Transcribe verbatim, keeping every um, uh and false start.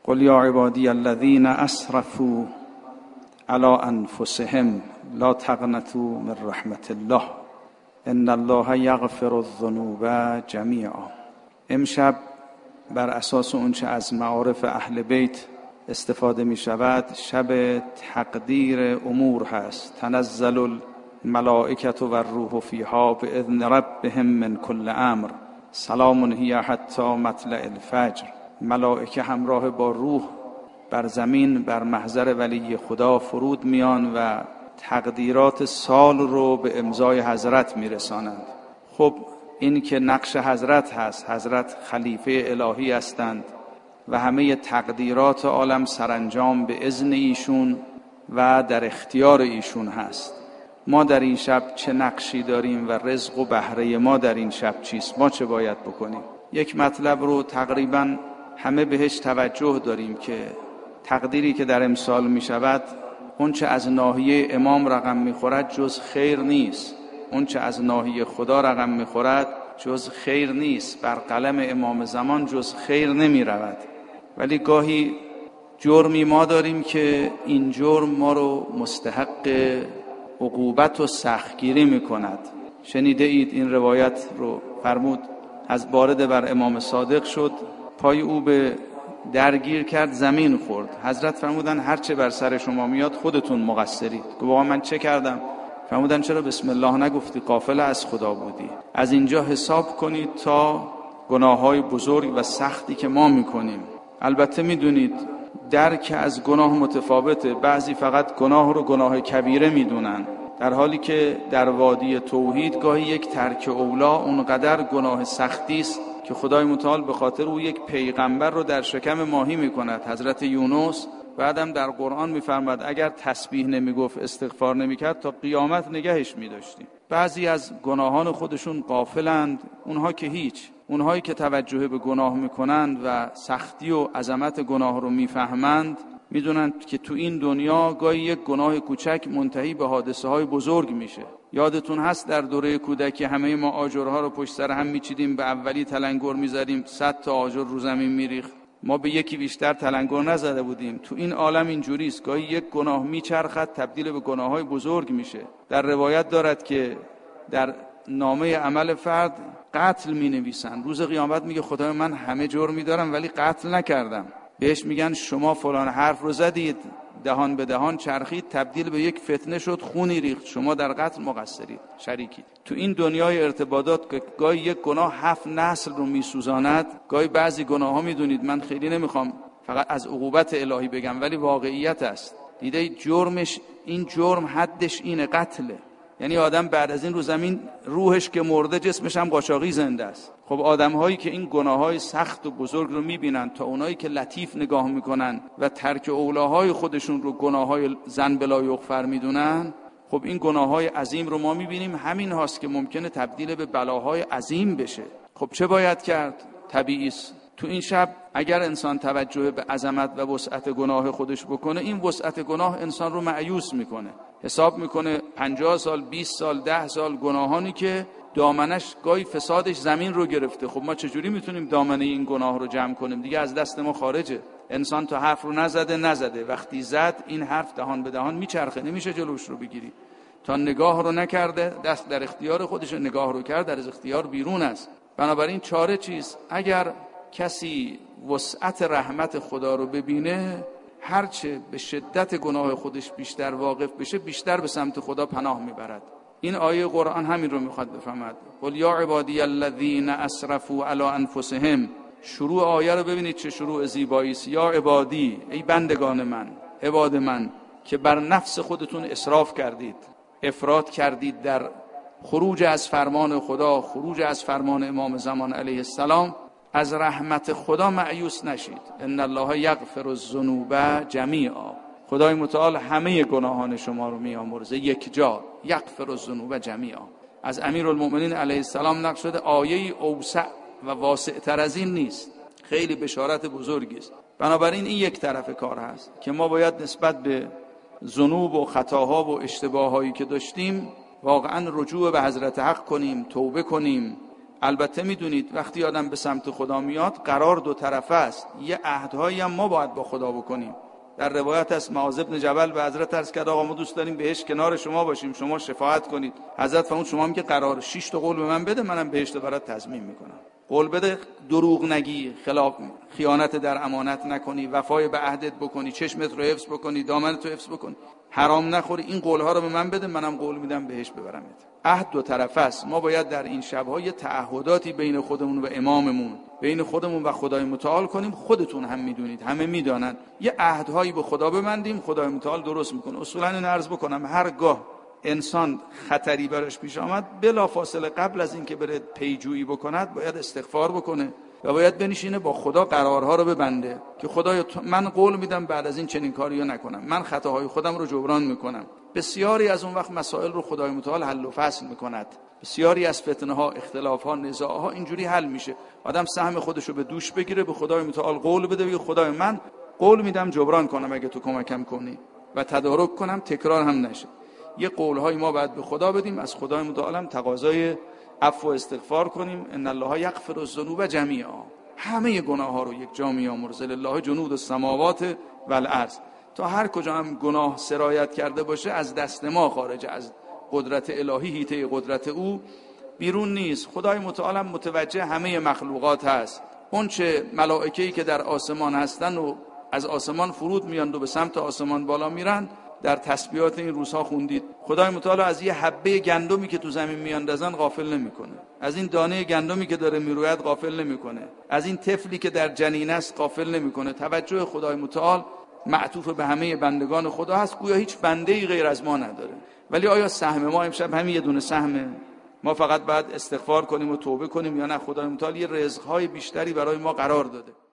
قل یا عبادی الذین اسرفوا علی انفسهم لا تقنطوا من رحمت الله ان الله یغفر الذنوب جمیعا. امشب بر اساس اونچه از معارف اهل بیت استفاده می شود شب تقدیر امور هست. تنزل الملائکة و الروح فیها باذن ربهم من کل امر سلام هی حتی مطلع الفجر. ملائکه همراه با روح بر زمین بر محضر ولی خدا فرود میان و تقدیرات سال رو به امضای حضرت میرسانند. خب این که نقش حضرت هست، حضرت خلیفه الهی هستند و همه تقدیرات عالم سرانجام به اذن ایشون و در اختیار ایشون هست. ما در این شب چه نقشی داریم و رزق و بهره ما در این شب چیست؟ ما چه باید بکنیم؟ یک مطلب رو تقریبا همه بهش توجه داریم که تقدیری که در امسال می شود اون چه از ناحیه امام رقم می خورد جز خیر نیست، اون چه از ناحیه خدا رقم می خورد جز خیر نیست، بر قلم امام زمان جز خیر نمی رود. ولی گاهی جرمی ما داریم که این جرم ما رو مستحق عقوبت و سختگیری می کند. شنیده اید این روایت رو، فرمود از وارد بر امام صادق شد، پای او به درگیر کرد، زمین خورد. حضرت فرمودن هرچه بر سر شما میاد خودتون مقصرید. گفت بابا من چه کردم؟ فرمودن چرا بسم الله نگفتی؟ غافل از خدا بودی. از اینجا حساب کنید تا گناههای بزرگ و سختی که ما میکنیم. البته میدونید درک از گناه متفاوته. بعضی فقط گناه رو گناه کبیره میدونن، در حالی که در وادی توحید گاهی یک ترک اولا اونقدر گناه سختی است که خدای متعال به خاطر او یک پیغمبر رو در شکم ماهی میکند. حضرت یونس بعدم در قرآن میفرماد اگر تسبیح نمیگفت استغفار نمیکرد تا قیامت نگهش میداشتیم. بعضی از گناهان خودشون غافلند، اونها که هیچ. اونهایی که توجه به گناه میکنند و سختی و عظمت گناه رو میفهمند میدونند که تو این دنیا گاهی یک گناه کوچک منتهی به حادثه های بزرگ میشه. یادتون هست در دوره کودکی همه ما آجرها رو پشت سر هم میچیدیم، به اولی تلنگر میزدیم، صد تا آجر رو زمین میریخت. ما به یکی بیشتر تلنگر نزده بودیم. تو این عالم اینجوری است، گاهی یک گناه میچرخد تبدیل به گناههای بزرگ میشه. در روایت دارد که در نامه عمل فرد قتل می نویسن، روز قیامت میگه خدای من همه جرمی دارم ولی قتل نکردم. بهش میگن شما فلان حرف رو زدید، دهان به دهان چرخید، تبدیل به یک فتنه شد، خونی ریخت، شما در قتل مقصرید، شریکید. تو این دنیای ارتباطات که گاهی یک گناه هفت نسل رو میسوزاند، گاهی بعضی گناه ها میدونید، من خیلی نمیخوام فقط از عقوبت الهی بگم ولی واقعیت است. دیده جرمش، این جرم حدش اینه، قتله. یعنی آدم بعد از این رو زمین روحش که مرده جسمش هم قاچاقی زنده است. خب آدم هایی که این گناههای سخت و بزرگ رو میبینن تا اونایی که لطیف نگاه میکنن و ترک اولاهای خودشون رو گناههای زن بلا یغفر میدونن، خب این گناههای عظیم رو ما میبینیم همین هاست که ممکنه تبدیل به بلاهای عظیم بشه. خب چه باید کرد؟ طبیعی است تو این شب اگر انسان توجه به عظمت و وسعت گناه خودش بکنه، این وسعت گناه انسان رو مایوس میکنه. حساب میکنه پنجاه سال، بیست سال، ده سال گناهانی که دامنش گاهی فسادش زمین رو گرفته. خب ما چجوری میتونیم دامنه این گناه رو جمع کنیم؟ دیگه از دست ما خارجه. انسان تا حرف رو نزده نزده، وقتی زد این حرف دهان به دهان میچرخه، نمیشه جلوش رو بگیری. تا نگاه رو نکرده، دست در اختیار خودش، نگاه رو کرد در از اختیار بیرون است. بنابراین چاره چیست؟ اگر کسی وسعت رحمت خدا رو ببینه، هرچه به شدت گناه خودش بیشتر واقف بشه، بیشتر به سمت خدا پناه میبرد. این آیه قرآن همین رو میخواد بفهمد. قل یا عبادی الذین اسرفوا علی انفسهم. شروع آیه رو ببینید چه شروع زیبایی است. یا عبادی، ای بندگان من، عباد من که بر نفس خودتون اسراف کردید، افراط کردید در خروج از فرمان خدا، خروج از فرمان امام زمان علیه السلام، از رحمت خدا مایوس نشید. ان الله یغفر الذنوب جمیعا. خدای متعال همه گناهان شما رو میامرزه یک جا. یغفر الذنوب جمیعا. از امیرالمؤمنین علیه السلام نقل شده آیه اوسع و واسع تر از این نیست. خیلی بشارت بزرگی است. بنابراین این یک طرف کار هست که ما باید نسبت به ذنوب و خطاها و اشتباهایی که داشتیم واقعا رجوع به حضرت حق کنیم، توبه کنیم، البته میدونید وقتی آدم به سمت خدا میاد قرار دو طرفه است. یه عهدهایی هم ما باید با خدا بکنیم. در روایت از معاذ بن جبل به حضرت عرض کرد آقا ما دوست داریم بهشت کنار شما باشیم، شما شفاعت کنید. حضرت فرمود شما میگه قرار شش تا قول به من بده، منم بهشت برات تضمین میکنم. قول بده دروغ نگی، خلاف خیانت در امانت نکنی، وفای به عهدت بکنی، چشمت رو حفظ بکنی، دامنت رو حفظ بکنی، حرام نخوری. این قول ها رو به من بده، منم قول میدم بهشت ببرمت. عهد دو طرفه است. ما باید در این شب‌ها یه تعهداتی بین خودمون و اماممون، بین خودمون و خدای متعال کنیم. خودتون هم میدونید، همه میدانن، یه عهدهایی به خدا ببندیم، خدای متعال درست میکنه. اصولا این عرض بکنم هرگاه انسان خطری براش پیش آمد بلافاصله قبل از اینکه بره پیجویی بکند باید استغفار بکنه و باید بنشینه با خدا قرارها رو ببنده که خدایا من قول میدم بعد از این چنین کاری رو نکنم، من خطاهای خودم رو جبران میکنم. بسیاری از اون وقت مسائل رو خدای متعال حل و فصل میکند. بسیاری از فتنه ها، اختلاف ها، نزاع ها اینجوری حل میشه. آدم سهم خودش رو به دوش بگیره، به خدای متعال قول بده، بگه خدای من قول میدم جبران کنم اگه تو کمکم کنی و تدارک کنم، تکرار هم نشه. یه قول‌های ما باید به خدا بدیم، از خدای متعال هم تقاضای عفو و استغفار کنیم. ان الله یغفر الذنوب جمیعا، همه گناه‌ها رو یک جا می‌آمرز. لله جنود السماوات و الارض. تا هر کجا هم گناه سرایت کرده باشه از دست ما خارجه، از قدرت الهی، هیته قدرت او بیرون نیست. خدای متعال هم متوجه همه مخلوقات هست. اون چه ملائکه‌ای که در آسمان هستن و از آسمان فرود میان و به سمت آسمان بالا میرن، در تسبیحات این روزها خوندید خدای متعال از یه حبه گندمی که تو زمین میاندازن غافل نمیکنه، از این دانه گندمی که داره میروید غافل نمیکنه، از این طفلی که در جنین است غافل نمیکنه. توجه خدای متعال معطوف به همه بندگان خدا هست، گویا هیچ بنده‌ای غیر از ما نداره. ولی آیا سهم ما امشب همین یه دونه سهمه؟ ما فقط باید استغفار کنیم و توبه کنیم یا نه خدای متعال یه رزق‌های بیشتری برای ما قرار داده؟